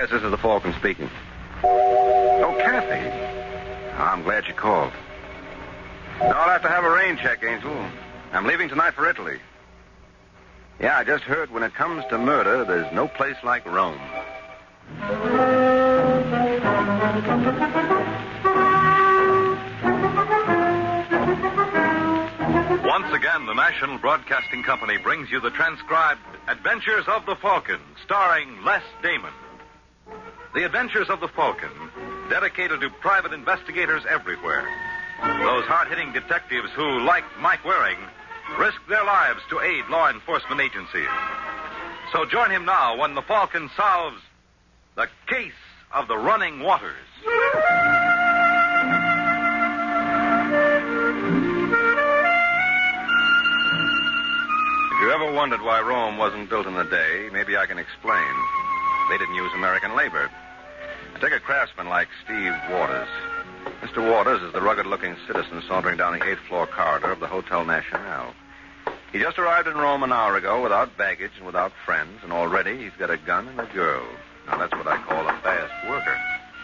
Yes, this is the Falcon speaking. Oh, Kathy. I'm glad you called. I'll have to have a rain check, Angel. I'm leaving tonight for Italy. Yeah, I just heard when it comes to murder, there's no place like Rome. Once again, the National Broadcasting Company brings you the transcribed Adventures of the Falcon, starring Les Damon. The Adventures of the Falcon, dedicated to private investigators everywhere. Those hard-hitting detectives who, like Mike Waring, risk their lives to aid law enforcement agencies. So join him now when the Falcon solves the case of the running waters. If you ever wondered why Rome wasn't built in a day, maybe I can explain. They didn't use American labor. Take a craftsman like Steve Waters. Mr. Waters is the rugged-looking citizen sauntering down the 8th floor corridor of the Hotel Nacional. He just arrived in Rome an hour ago without baggage and without friends, and already he's got a gun and a girl. Now, that's what I call a fast worker.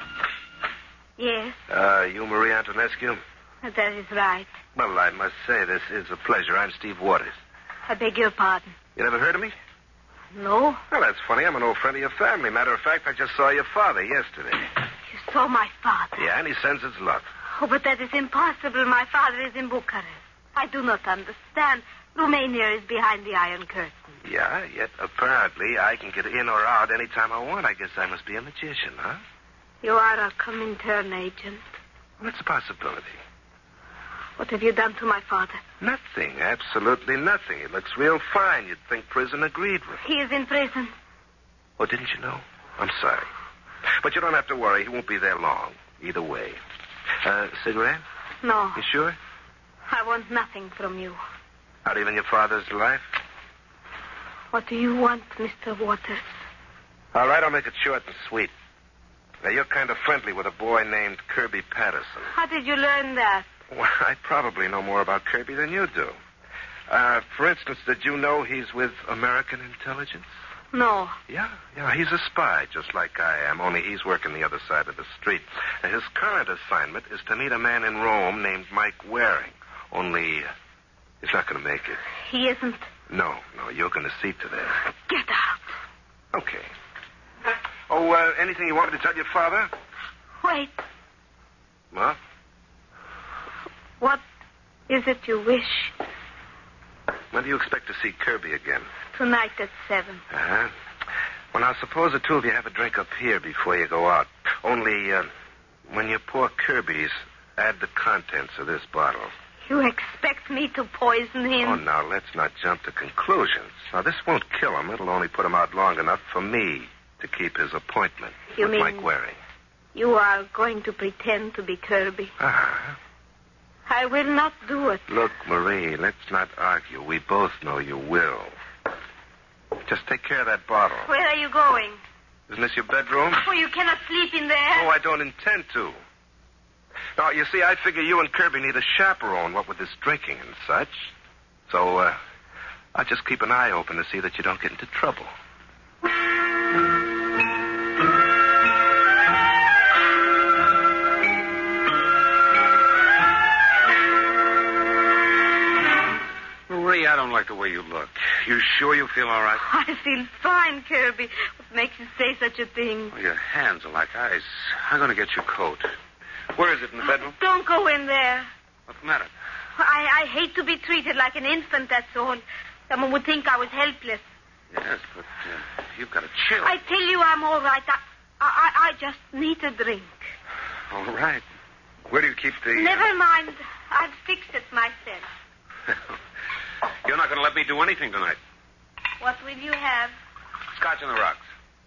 Yes? You Marie Antonescu? That is right. Well, I must say this is a pleasure. I'm Steve Waters. I beg your pardon. You never heard of me? No? Well, that's funny. I'm an old friend of your family. Matter of fact, I just saw your father yesterday. You saw my father? Yeah, and he sends his love. Oh, but that is impossible. My father is in Bucharest. I do not understand. Romania is behind the Iron Curtain. Yeah, yet apparently I can get in or out any time I want. I guess I must be a magician, huh? You are a Comintern agent. Well, it's a possibility. What have you done to my father? Nothing. Absolutely nothing. He looks real fine. You'd think prison agreed with him. He is in prison. Oh, didn't you know? I'm sorry. But you don't have to worry. He won't be there long. Either way. Cigarette? No. You sure? I want nothing from you. Not even your father's life? What do you want, Mr. Waters? All right, I'll make it short and sweet. Now, you're kind of friendly with a boy named Kirby Patterson. How did you learn that? Well, I probably know more about Kirby than you do. For instance, did you know he's with American intelligence? No. Yeah, he's a spy, just like I am, only he's working the other side of the street. Now, his current assignment is to meet a man in Rome named Mike Waring. Only, he's not going to make it. He isn't? No, you're going to see to that. Get out. Okay. Oh, anything you want me to tell your father? Wait. What? What is it you wish? When do you expect to see Kirby again? Tonight at 7. Uh-huh. Well, now, suppose the two of you have a drink up here before you go out. Only, when you pour Kirby's, add the contents of this bottle. You expect me to poison him? Oh, now, let's not jump to conclusions. Now, this won't kill him. It'll only put him out long enough for me to keep his appointment with Mike Waring. You are going to pretend to be Kirby? Uh-huh. I will not do it. Look, Marie, let's not argue. We both know you will. Just take care of that bottle. Where are you going? Isn't this your bedroom? Oh, you cannot sleep in there. Oh, I don't intend to. Now, you see, I figure you and Kirby need a chaperone, what with this drinking and such. So, I'll just keep an eye open to see that you don't get into trouble. Marie, I don't like the way you look. You sure you feel all right? I feel fine, Kirby. What makes you say such a thing? Well, your hands are like ice. I'm going to get your coat. Where is it, in the bedroom? Don't go in there. What's the matter? I hate to be treated like an infant, that's all. Someone would think I was helpless. Yes, but you've got a chill. I tell you I'm all right. I just need a drink. All right. Where do you keep the... Never mind. I've fixed it myself. You're not going to let me do anything tonight. What will you have? Scotch on the rocks.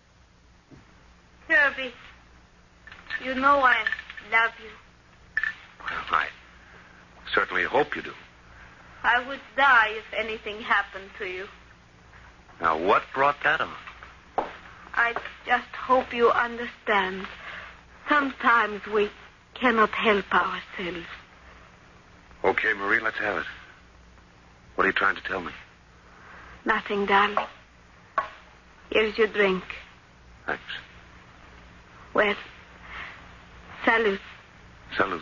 Kirby, you know I love you. Well, I certainly hope you do. I would die if anything happened to you. Now, what brought that on? I just hope you understand. Sometimes we cannot help ourselves. Okay, Marie, let's have it. What are you trying to tell me? Nothing, darling. Here's your drink. Thanks. Well, salute. Salute.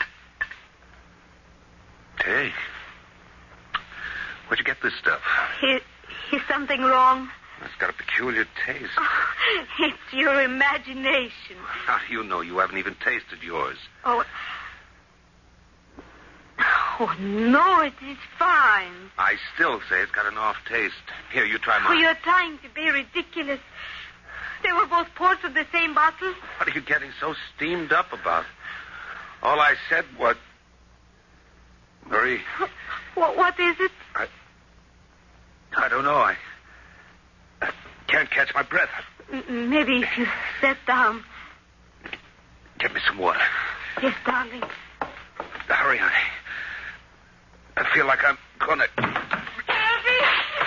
Hey. Where'd you get this stuff? Is something wrong? It's got a peculiar taste. Oh, it's your imagination. How do you know? You haven't even tasted yours. Oh, no, it is fine. I still say it's got an off taste. Here, you try Oh, mine. you're trying to be ridiculous. They were both poured from the same bottle. What are you getting so steamed up about? All I said was... Marie... What is it? I don't know. I can't catch my breath. Maybe if you sit down. Get me some water. Yes, darling. Hurry, honey. I feel like I'm gonna... Herbie!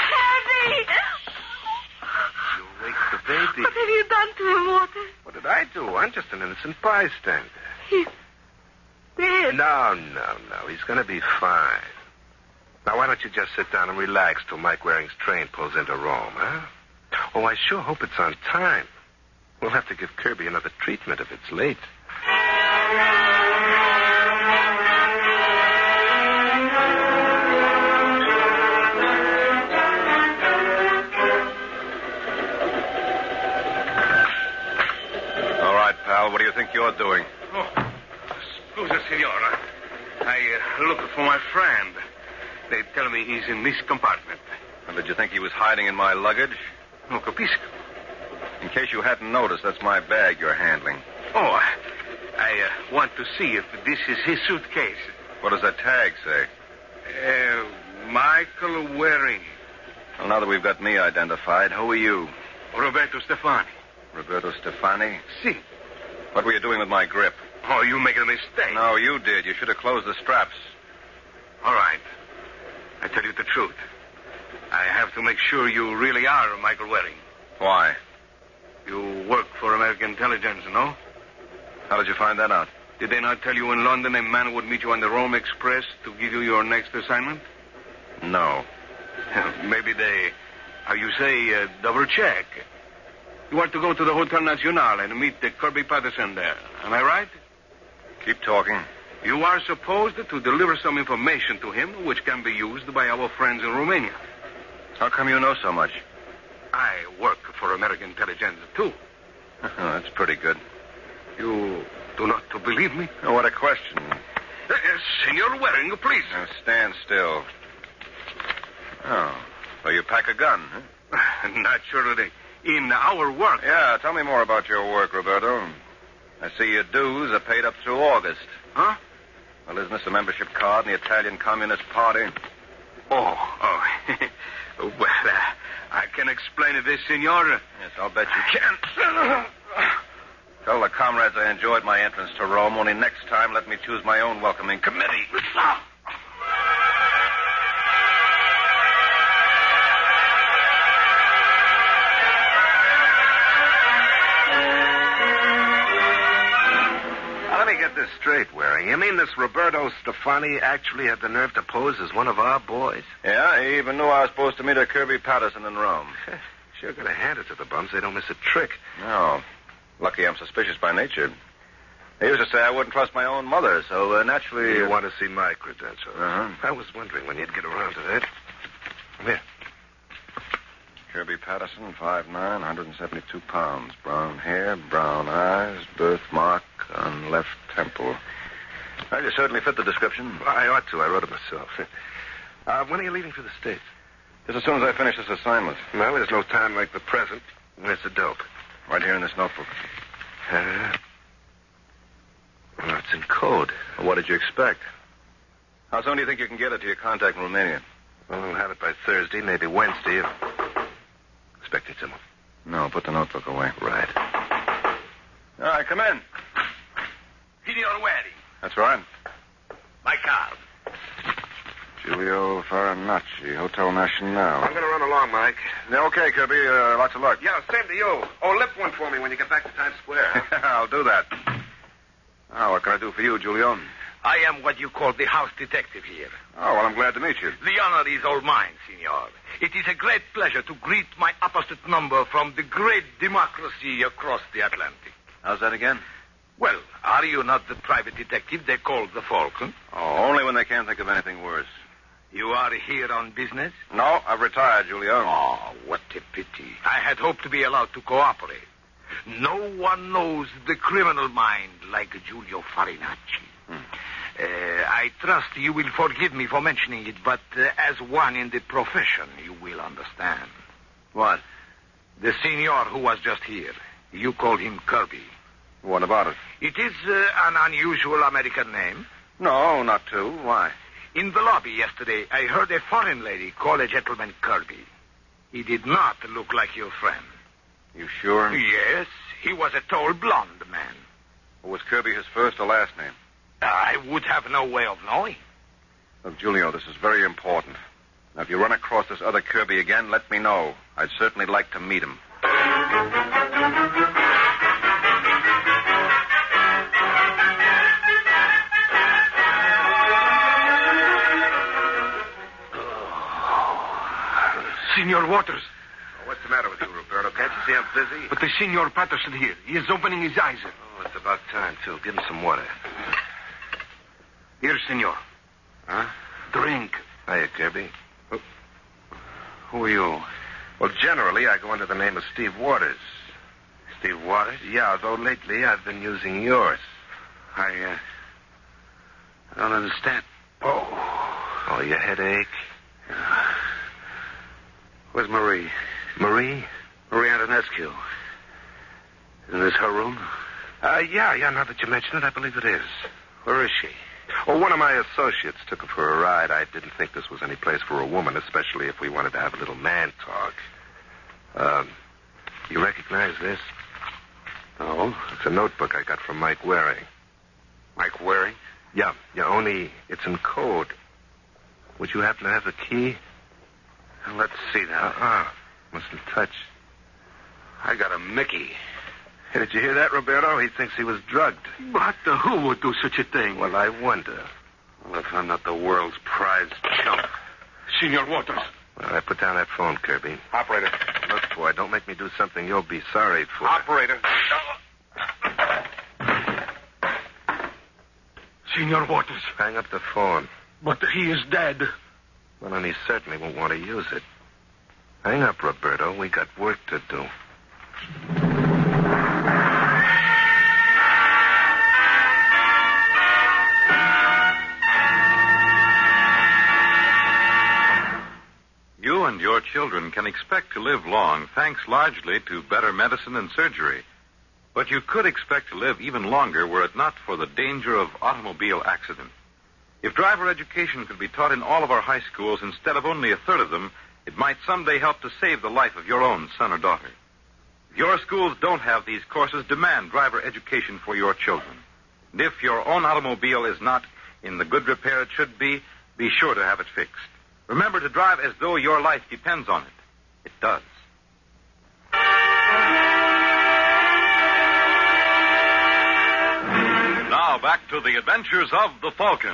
You wake the baby. What have you done to him, Walter? What did I do? I'm just an innocent bystander. He's dead. No. He's gonna be fine. Now, why don't you just sit down and relax till Mike Waring's train pulls into Rome, huh? Oh, I sure hope it's on time. We'll have to give Kirby another treatment if it's late. All right, pal. What do you think you're doing? Oh, scusa, signora. I looked for my friend. They tell me he's in this compartment. And did you think he was hiding in my luggage? No capisco. In case you hadn't noticed, that's my bag you're handling. Oh, I want to see if this is his suitcase. What does that tag say? Michael Waring. Well, now that we've got me identified, who are you? Roberto Stefani. Roberto Stefani? Si. What were you doing with my grip? Oh, you make a mistake. No, you did. You should have closed the straps. All right. I tell you the truth. I have to make sure you really are Michael Waring. Why? You work for American intelligence, no? How did you find that out? Did they not tell you in London a man would meet you on the Rome Express to give you your next assignment? No. Maybe they, double check. You are to go to the Hotel Nacional and meet Kirby Patterson there. Am I right? Keep talking. You are supposed to deliver some information to him which can be used by our friends in Romania. How come you know so much? I work for American intelligence, too. That's pretty good. You do not believe me? Oh, what a question. Senor Waring, please. Now, stand still. Oh, so you pack a gun, huh? Naturally. In our work. Yeah, tell me more about your work, Roberto. I see your dues are paid up through August. Huh? Well, isn't this a membership card in the Italian Communist Party? Oh. Well, I can explain this, senor. Yes, I'll bet you can. Tell the comrades I enjoyed my entrance to Rome, only next time let me choose my own welcoming committee. Now, let me get this straight, Waring. You mean this Roberto Stefani actually had the nerve to pose as one of our boys? Yeah, he even knew I was supposed to meet a Kirby Patterson in Rome. Sure gotta hand it to the bums. They don't miss a trick. No. Lucky I'm suspicious by nature. They used to say I wouldn't trust my own mother, so naturally... You want to see my credentials? Uh-huh. I was wondering when you'd get around to that. Come here. Kirby Patterson, 5'9", 172 pounds. Brown hair, brown eyes, birthmark on left temple. Well, you certainly fit the description. Well, I ought to. I wrote it myself. When are you leaving for the States? Just as soon as I finish this assignment. Well, there's no time like the present. Where's the dope? Right here in this notebook. Well, it's in code. Well, what did you expect? How soon do you think you can get it to your contact in Romania? Well, we'll have it by Thursday, maybe Wednesday. Expecting someone. No, put the notebook away. Right. All right, come in. Senor Waring. That's right. My card. Giulio Farinacci, Hotel Nacional. I'm going to run along, Mike. Yeah, okay, Kirby. Lots of luck. Yeah, same to you. Oh, lift one for me when you get back to Times Square. I'll do that. Now, what can I do for you, Giulio? I am what you call the house detective here. Oh, well, I'm glad to meet you. The honor is all mine, senor. It is a great pleasure to greet my opposite number from the great democracy across the Atlantic. How's that again? Well, are you not the private detective they call the Falcon? Oh, only when they can't think of anything worse. You are here on business? No, I've retired, Julio. Oh, what a pity. I had hoped to be allowed to cooperate. No one knows the criminal mind like Giulio Farinacci. I trust you will forgive me for mentioning it, but as one in the profession, you will understand. What? The senor who was just here, you call him Kirby. What about it? It is an unusual American name. No, not too. Why? In the lobby yesterday, I heard a foreign lady call a gentleman Kirby. He did not look like your friend. You sure? Yes, he was a tall, blonde man. Was Kirby his first or last name? I would have no way of knowing. Look, Julio, this is very important. Now, if you run across this other Kirby again, let me know. I'd certainly like to meet him. Senor Waters. Oh, what's the matter with you, Roberto? Can't you see I'm busy? But the Senor Patterson here. He is opening his eyes. Oh, it's about time, too. Give him some water. Here, Senor. Huh? Drink. Hiya, Kirby. Who are you? Well, generally, I go under the name of Steve Waters. Steve Waters? Yeah, although lately I've been using yours. I don't understand. Oh, your headache? Where's Marie? Marie? Marie Antonescu. Isn't this her room? Yeah, now that you mention it, I believe it is. Where is she? Well, one of my associates took her for a ride. I didn't think this was any place for a woman, especially if we wanted to have a little man talk. You recognize this? No. It's a notebook I got from Mike Waring. Mike Waring? Yeah, only it's in code. Would you happen to have the key? Let's see now. Mustn't touch. I got a Mickey. Hey, did you hear that, Roberto? He thinks he was drugged. But who would do such a thing? Well, I wonder. Well, if I'm not the world's prized chump. Senor Waters. Well, I put down that phone, Kirby. Operator. Look, boy, don't make me do something you'll be sorry for. Operator. Senor Waters. Hang up the phone. But he is dead. Well, and he certainly won't want to use it. Hang up, Roberto. We got work to do. You and your children can expect to live long thanks largely to better medicine and surgery. But you could expect to live even longer were it not for the danger of automobile accidents. If driver education could be taught in all of our high schools instead of only a third of them, it might someday help to save the life of your own son or daughter. If your schools don't have these courses, demand driver education for your children. And if your own automobile is not in the good repair it should be sure to have it fixed. Remember to drive as though your life depends on it. It does. Now back to the adventures of the Falcon.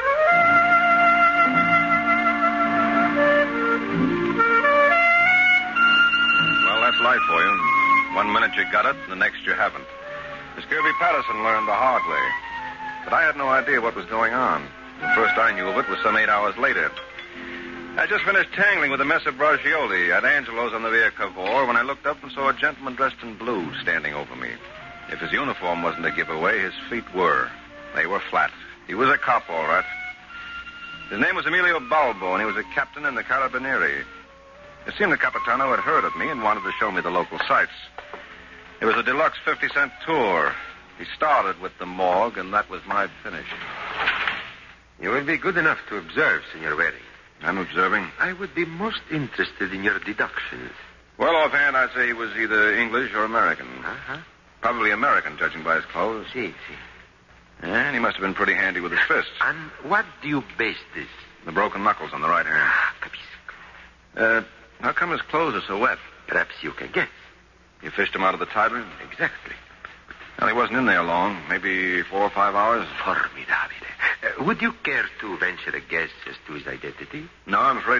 Well, that's life for you. 1 minute you got it, and the next you haven't. Miss Kirby Patterson learned the hard way. But I had no idea what was going on. The first I knew of it was some 8 hours later. I just finished tangling with a mess of Bracioli at Angelo's on the Via Cavour when I looked up and saw a gentleman dressed in blue standing over me. If his uniform wasn't a giveaway, his feet were. They were flat. He was a cop, all right. His name was Emilio Balbo, and he was a captain in the Carabinieri. It seemed the Capitano had heard of me and wanted to show me the local sights. It was a deluxe 50-cent tour. He started with the morgue, and that was my finish. You will be good enough to observe, Senor Waring. I'm observing. I would be most interested in your deductions. Well, offhand, I'd say he was either English or American. Uh-huh. Probably American, judging by his clothes. Si. And he must have been pretty handy with his fists. And what do you base this? The broken knuckles on the right hand. Capisco. How come his clothes are so wet? Perhaps you can guess. You fished him out of the Tiber? Exactly. Well, he wasn't in there long. Maybe 4 or 5 hours. Formidable. Would you care to venture a guess as to his identity? No, I'm afraid not.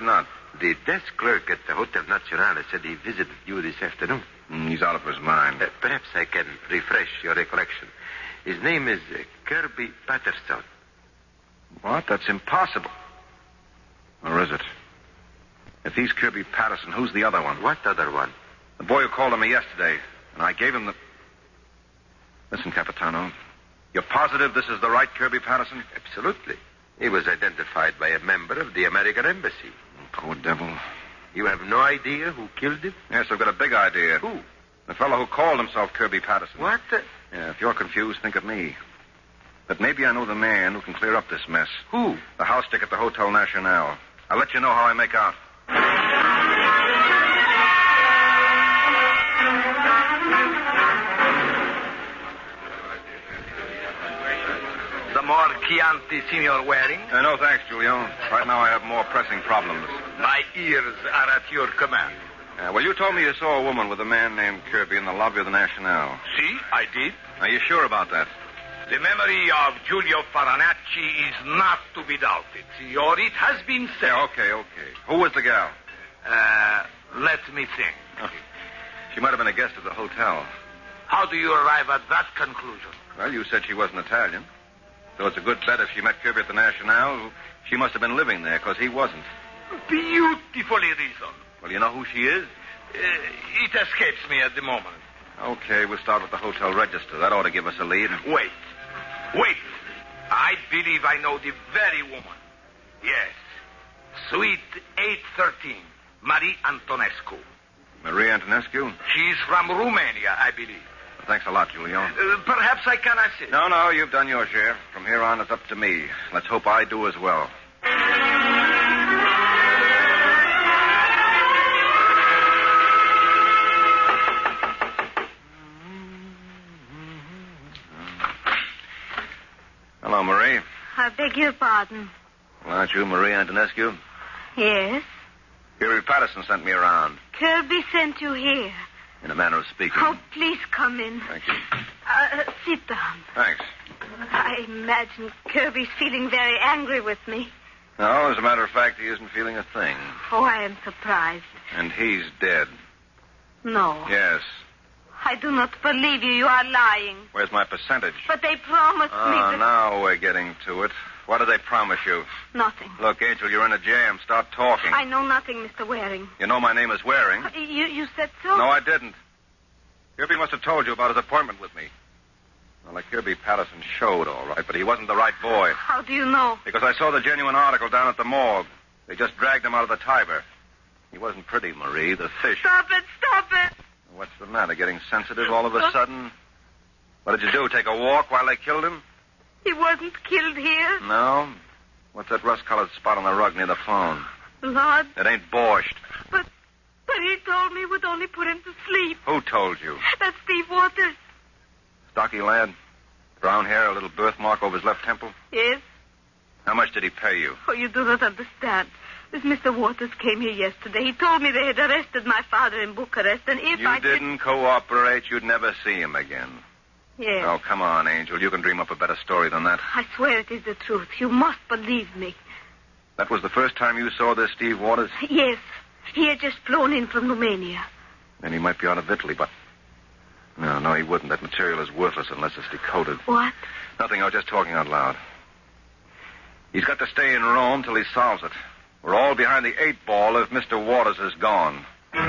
The desk clerk at the Hotel Nacional said he visited you this afternoon. He's out of his mind. Perhaps I can refresh your recollection. His name is Kirby Patterson. What? That's impossible. Or is it? If he's Kirby Patterson, who's the other one? What other one? The boy who called on me yesterday. And I gave him the... Listen, Capitano. You're positive this is the right Kirby Patterson? Absolutely. He was identified by a member of the American Embassy. Poor devil. You have no idea who killed him? Yes, I've got a big idea. Who? The fellow who called himself Kirby Patterson. What? Yeah, if you're confused, think of me. But maybe I know the man who can clear up this mess. Who? The house stick at the Hotel Nacional. I'll let you know how I make out. The more Chianti, Signor Waring? No, thanks, Giulio. Right now I have more pressing problems. My ears are at your command. Well, you told me you saw a woman with a man named Kirby in the lobby of the Nacional. See, I did. Are you sure about that? The memory of Giulio Farinacci is not to be doubted, Signor. It has been said. Yeah, okay. Who was the gal? Let me think. Oh. She might have been a guest at the hotel. How do you arrive at that conclusion? Well, you said she wasn't Italian. So it's a good bet if she met Kirby at the Nacional, she must have been living there, because he wasn't. Beautifully reasoned. Well, you know who she is? It escapes me at the moment. Okay, we'll start with the hotel register. That ought to give us a lead. Wait. I believe I know the very woman. Yes. Suite 813, Marie Antonescu. Marie Antonescu? She's from Romania, I believe. Thanks a lot, Giulio. Perhaps I can assist. No, you've done your share. From here on, it's up to me. Let's hope I do as well. Hello, Marie. I beg your pardon. Well, aren't you Marie Antonescu? Yes? Kirby Patterson sent me around. Kirby sent you here. In a manner of speaking. Oh, please come in. Thank you. Sit down. Thanks. I imagine Kirby's feeling very angry with me. No, as a matter of fact, he isn't feeling a thing. Oh, I am surprised. And he's dead. No. Yes. I do not believe you. You are lying. Where's my percentage? But they promised me that... Now we're getting to it. What did they promise you? Nothing. Look, Angel, you're in a jam. Start talking. I know nothing, Mr. Waring. You know my name is Waring. You said so? No, I didn't. Kirby must have told you about his appointment with me. Well, like Kirby Patterson showed, all right, but he wasn't the right boy. How do you know? Because I saw the genuine article down at the morgue. They just dragged him out of the Tiber. He wasn't pretty, Marie, the fish. Stop it! What's the matter, getting sensitive all of a sudden? What did you do, take a walk while they killed him? He wasn't killed here. No? What's that rust-colored spot on the rug near the phone? Lord. It ain't borscht. But he told me it would only put him to sleep. Who told you? That's Steve Waters. Stocky lad? Brown hair, a little birthmark over his left temple? Yes. How much did he pay you? Oh, you do not understand. This Mr. Waters came here yesterday. He told me they had arrested my father in Bucharest, and if You didn't cooperate, you'd never see him again. Yes. Oh, come on, Angel. You can dream up a better story than that. I swear it is the truth. You must believe me. That was the first time you saw this Steve Waters? Yes. He had just flown in from Romania. Then he might be out of Italy, but... No, he wouldn't. That material is worthless unless it's decoded. What? Nothing. I was just talking out loud. He's got to stay in Rome till he solves it. We're all behind the 8-ball if Mr. Waters is gone.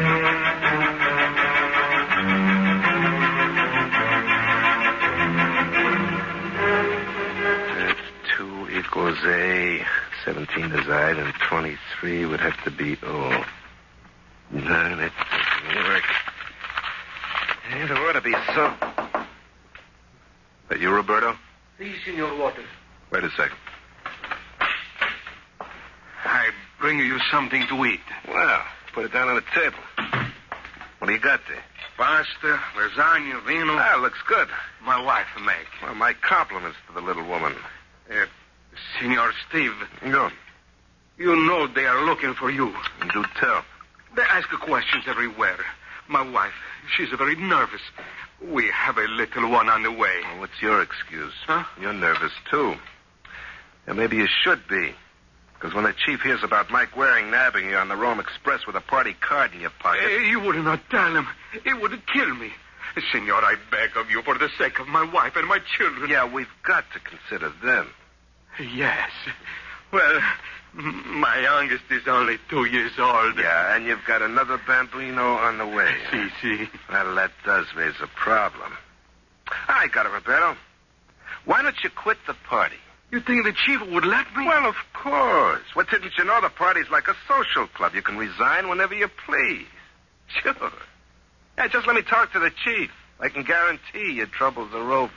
That's 2 equals A. 17 desired and 23 would have to be O. No, that doesn't work. There ought to be some. That you, Roberto? Si, Signor Waters. Wait a second. I bring you something to eat. Well, put it down on the table. What do you got there? Pasta, lasagna, vino. Ah, looks good. My wife make. Well, my compliments to the little woman. Signor Steve. Go. You know they are looking for you. Do tell. They ask questions everywhere. My wife, she's very nervous. We have a little one on the way. Well, what's your excuse? Huh? You're nervous, too. And maybe you should be. Because when the chief hears about Mike Waring nabbing you on the Rome Express with a party card in your pocket... You would not tell him. He would kill me. Senor, I beg of you for the sake of my wife and my children. Yeah, we've got to consider them. Yes. Well, my youngest is only 2 years old. Yeah, and you've got another bambino on the way. Si. Well, that does raise a problem. I got it, Roberto. Why don't you quit the party? You think the chief would let me? Well, of course. What didn't you know? The party's like a social club. You can resign whenever you please. Sure. Yeah, just let me talk to the chief. I can guarantee your troubles are over.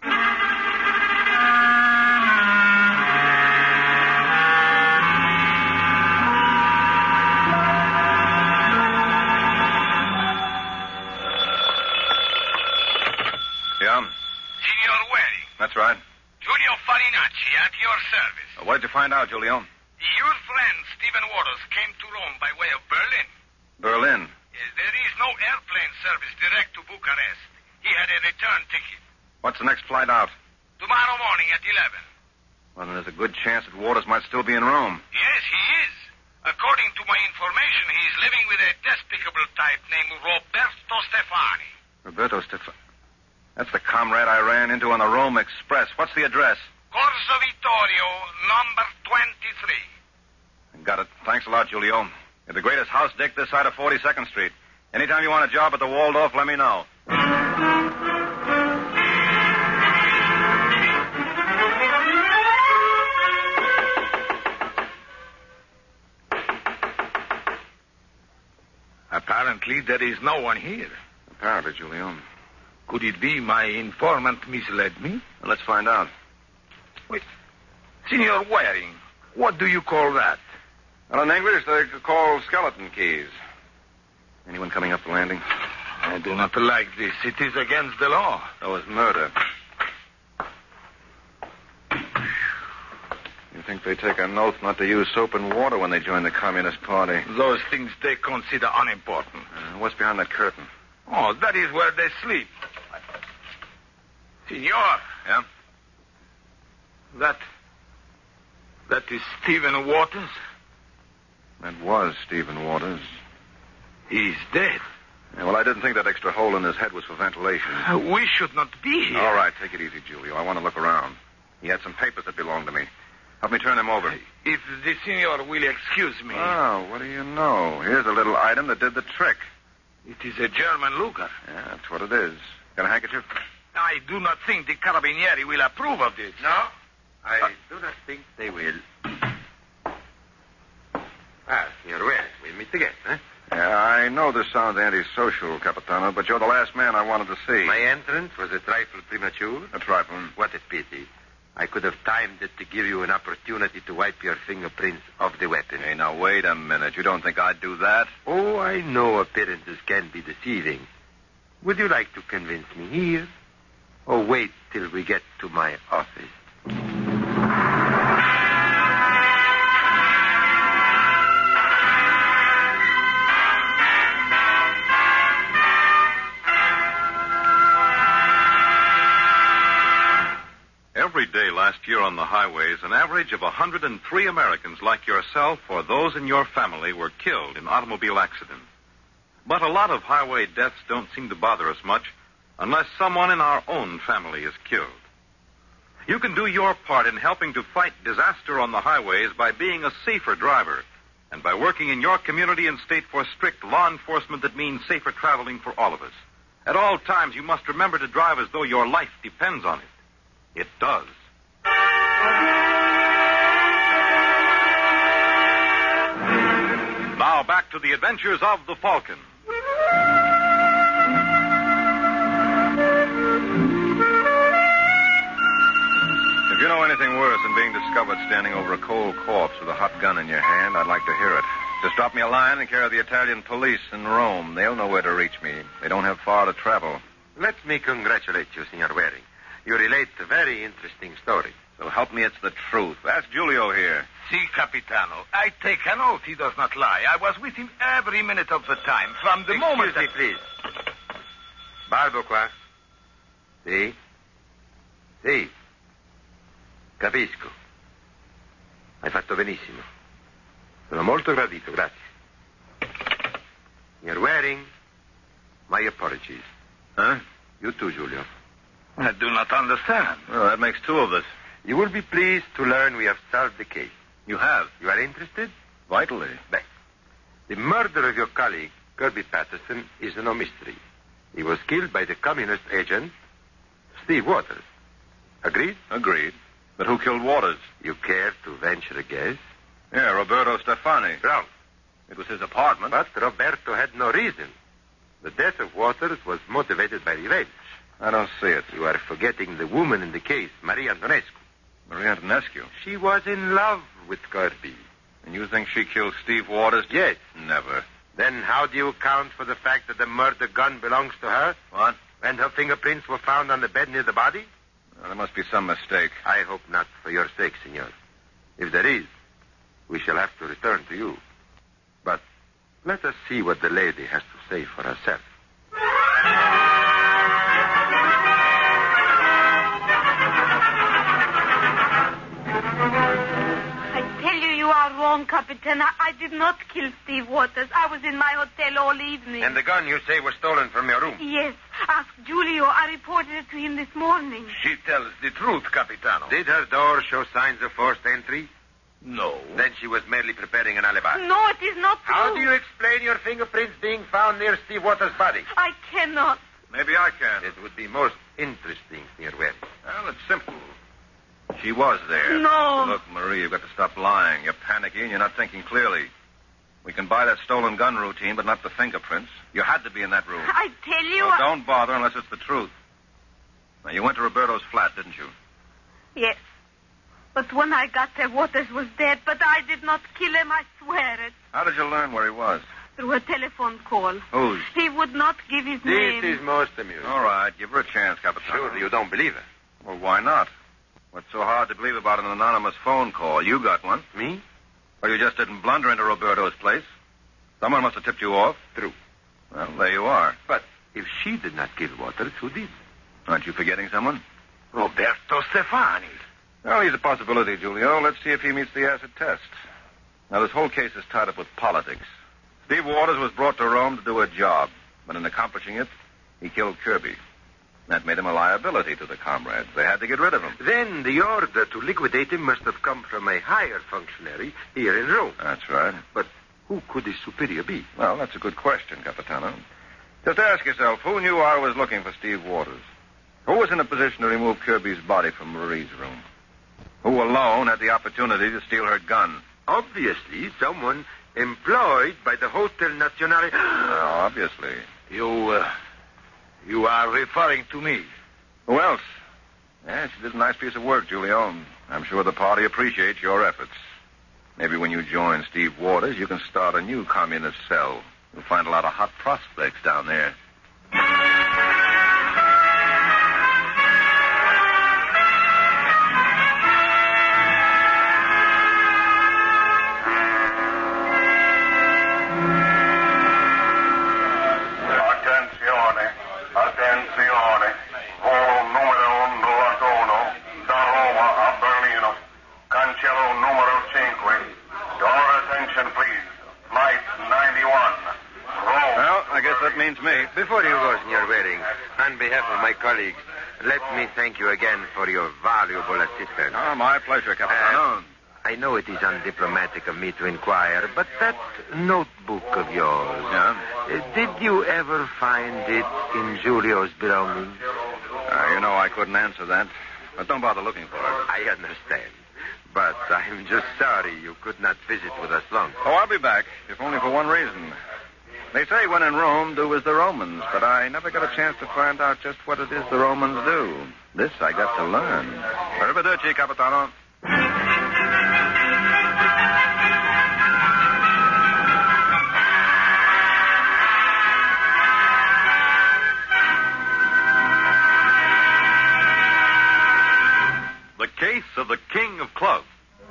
Yeah? Signor Waring. That's right. Giulio Farinacci, at your service. What did you find out, Giulio? Your friend, Stephen Waters, came to Rome by way of Berlin. Berlin. Yes, there is no airplane service direct to Bucharest. He had a return ticket. What's the next flight out? Tomorrow morning at 11. Well, then there's a good chance that Waters might still be in Rome. Yes, he is. According to my information, he's living with a despicable type named Roberto Stefani. Roberto Stefani. That's the comrade I ran into on the Rome Express. What's the address? Corso Vittorio, number 23. Got it. Thanks a lot, Giulio. You're the greatest house dick this side of 42nd Street. Anytime you want a job at the Waldorf, let me know. Apparently, there is no one here. Apparently, Giulio. Could it be my informant misled me? Well, let's find out. Wait. Signor Waring, what do you call that? Well, in English, they call skeleton keys. Anyone coming up the landing? I do not like this. It is against the law. So is murder. You think they take an oath not to use soap and water when they join the Communist Party? Those things they consider unimportant. What's behind that curtain? Oh, that is where they sleep. Signor. Yeah? That is Stephen Waters. That was Stephen Waters. He's dead. Yeah, well, I didn't think that extra hole in his head was for ventilation. We should not be here. All right, take it easy, Giulio. I want to look around. He had some papers that belonged to me. Help me turn them over. If the signor will excuse me. Oh, what do you know? Here's a little item that did the trick. It is a German Luger. Yeah, that's what it is. Got a handkerchief? I do not think the Carabinieri will approve of this. No, I do not think they will. Signor Waring, we'll meet again, huh? Yeah, I know this sounds antisocial, Capitano, but you're the last man I wanted to see. My entrance was a trifle premature. A trifle. What a pity. I could have timed it to give you an opportunity to wipe your fingerprints off the weapon. Hey, now, wait a minute. You don't think I'd do that? Oh, I know appearances can be deceiving. Would you like to convince me here? Or wait till we get to my office? Every day last year on the highways, an average of 103 Americans like yourself or those in your family were killed in automobile accidents. But a lot of highway deaths don't seem to bother us much unless someone in our own family is killed. You can do your part in helping to fight disaster on the highways by being a safer driver and by working in your community and state for strict law enforcement that means safer traveling for all of us. At all times, you must remember to drive as though your life depends on it. It does. Now back to the adventures of the Falcon. If you know anything worse than being discovered standing over a cold corpse with a hot gun in your hand, I'd like to hear it. Just drop me a line in care of the Italian police in Rome. They'll know where to reach me. They don't have far to travel. Let me congratulate you, Signor Waring. You relate a very interesting story. So help me, it's the truth. Ask Giulio here. Si, Capitano. I take an oath he does not lie. I was with him every minute of the time, from the moment... Excuse me, please. Barbo qua. Si. Si. Capisco. Hai fatto benissimo. Sono molto gradito, grazie. You're wearing my apologies. Huh? You too, Giulio. I do not understand. Well, that makes two of us. You will be pleased to learn we have solved the case. You have. You are interested? Vitally. Beh, the murder of your colleague, Kirby Patterson, is no mystery. He was killed by the communist agent, Steve Waters. Agreed? Agreed. But who killed Waters? You care to venture a guess? Yeah, Roberto Stefani. Wrong. It was his apartment. But Roberto had no reason. The death of Waters was motivated by revenge. I don't see it. You are forgetting the woman in the case, Maria Antonescu. Maria Antonescu. She was in love with Kirby. And you think she killed Steve Waters? Yes. Never. Then how do you account for the fact that the murder gun belongs to her? What? And her fingerprints were found on the bed near the body? Well, there must be some mistake. I hope not, for your sake, senor. If there is, we shall have to return to you. But let us see what the lady has to say for herself. You are wrong, Capitan. I did not kill Steve Waters. I was in my hotel all evening. And the gun you say was stolen from your room? Yes. Ask Giulio. I reported it to him this morning. She tells the truth, Capitano. Did her door show signs of forced entry? No. Then she was merely preparing an alibi. No, it is not true. How do you explain your fingerprints being found near Steve Waters' body? I cannot. Maybe I can. It would be most interesting, Sr. Webb. Well, it's simple. She was there. No. Look, Marie, you've got to stop lying. You're panicky and you're not thinking clearly. We can buy that stolen gun routine, but not the fingerprints. You had to be in that room. I tell you... Well, don't bother unless it's the truth. Now, you went to Roberto's flat, didn't you? Yes. But when I got there, Waters was dead, but I did not kill him, I swear it. How did you learn where he was? Through a telephone call. Whose? He would not give his name. This is most amusing. All right, give her a chance, Capitano. Surely you don't believe her. Well, why not? What's so hard to believe about an anonymous phone call? You got one. Me? Or you just didn't blunder into Roberto's place. Someone must have tipped you off. True. Well, there you are. But if she did not kill Waters, who did? Aren't you forgetting someone? Roberto Stefani. Well, he's a possibility, Giulio. Let's see if he meets the acid test. Now, this whole case is tied up with politics. Steve Waters was brought to Rome to do a job, but in accomplishing it, he killed Kirby. That made him a liability to the comrades. They had to get rid of him. Then the order to liquidate him must have come from a higher functionary here in Rome. That's right. But who could his superior be? Well, that's a good question, Capitano. Just ask yourself, who knew I was looking for Steve Waters? Who was in a position to remove Kirby's body from Marie's room? Who alone had the opportunity to steal her gun? Obviously, someone employed by the Hotel Nacional. Obviously. You are referring to me. Who else? Yeah, she did a nice piece of work, Giulio. I'm sure the party appreciates your efforts. Maybe when you join Steve Waters, you can start a new communist cell. You'll find a lot of hot prospects down there. Before you go, Sr. Waring, on behalf of my colleagues, let me thank you again for your valuable assistance. Oh, my pleasure, Capitano. I know it is undiplomatic of me to inquire, but that notebook of yours... Yeah? Did you ever find it in Giulio's belongings? I couldn't answer that. But don't bother looking for it. I understand. But I'm just sorry you could not visit with us long. Oh, I'll be back, if only for one reason. They say when in Rome, do as the Romans, but I never got a chance to find out just what it is the Romans do. This I got to learn. Arrivederci, Capitano. The Case of the King of Clubs.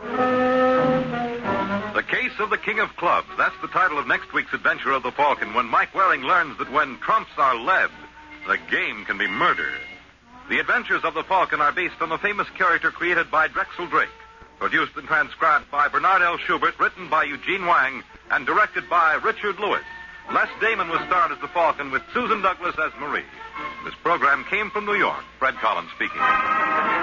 The Case of the King of Clubs. That's the title of next week's adventure of the Falcon, when Mike Waring learns that when trumps are led, the game can be murder. The adventures of the Falcon are based on the famous character created by Drexel Drake. Produced and transcribed by Bernard L. Schubert, written by Eugene Wang, and directed by Richard Lewis. Les Damon was starred as the Falcon with Susan Douglas as Marie. This program came from New York. Fred Collins speaking.